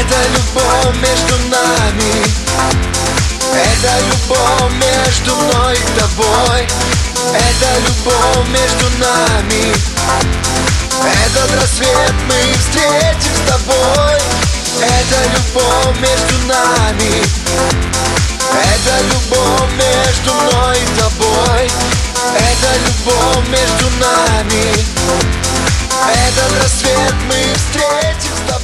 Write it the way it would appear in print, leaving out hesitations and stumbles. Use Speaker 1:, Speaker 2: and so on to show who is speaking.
Speaker 1: Это любовь между нами. Это любовь между мной и тобой. Это любовь между нами. Этот рассвет мы встретим с тобой. Это любовь между нами. Это любовь между мной и тобой. Это любовь между нами. Этот рассвет мы встретим с тобой.